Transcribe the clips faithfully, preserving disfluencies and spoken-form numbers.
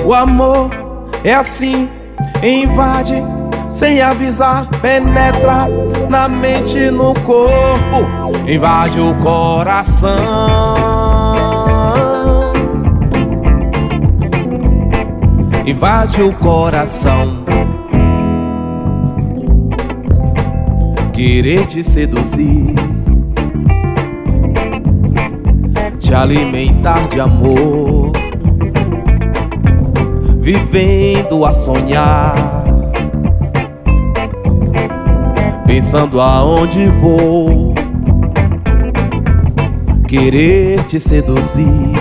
O amor é assim, invade sem avisar, penetra na mente e no corpo, invade o coração. Invade o coração. Querer te seduzir, te alimentar de amor, vivendo a sonhar, pensando aonde vou. Querer te seduzir,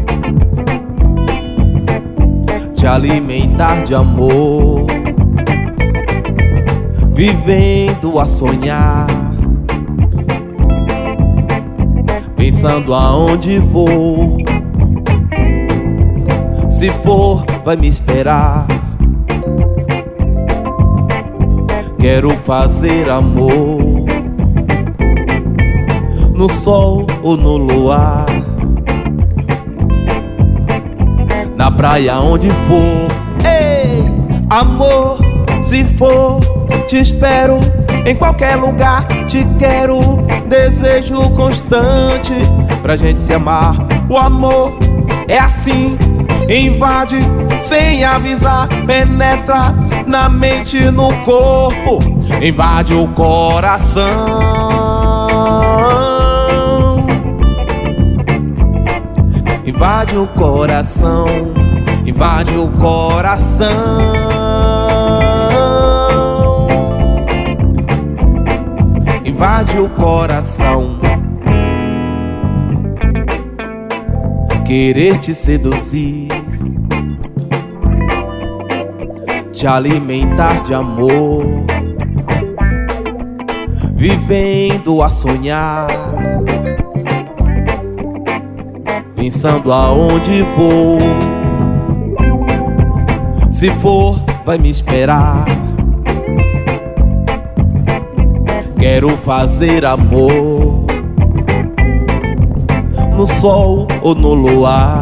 te alimentar de amor, vivendo a sonhar, pensando aonde vou. Se for, vai me esperar. Quero fazer amor no sol ou no luar, na praia onde for. Ei, amor, se for, te espero em qualquer lugar. Te quero, desejo constante pra gente se amar. O amor é assim, invade sem avisar, penetra na mente e no corpo, invade o coração. Invade o coração, invade o coração. Invade o coração. Querer te seduzir, te alimentar de amor, vivendo a sonhar, pensando aonde vou. Se for, vai me esperar. Quero fazer amor no sol ou no luar,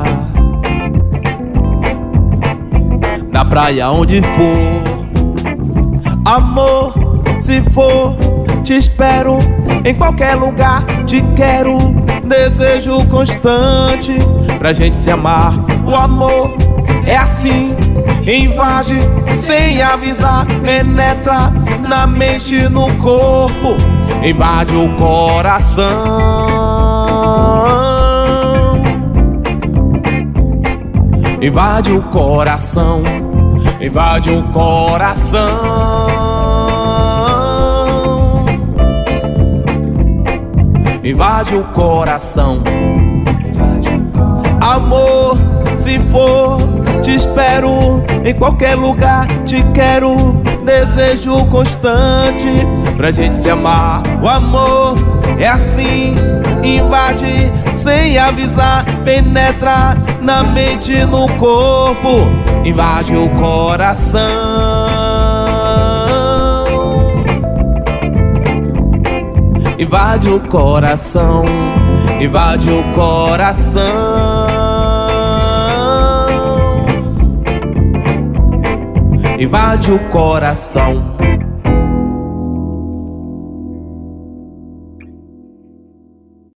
na praia onde for. Amor, se for, te espero em qualquer lugar. Te quero, desejo constante pra gente se amar. O amor é assim, invade sem avisar, penetra na mente e no corpo, invade o coração. Invade o coração, invade o coração. Invade o coração. Amor, se for, te espero em qualquer lugar. Te quero, desejo constante pra gente se amar. O amor é assim, invade sem avisar, penetra na mente e no corpo, invade o coração. Invade o coração, invade o coração. Invade o coração.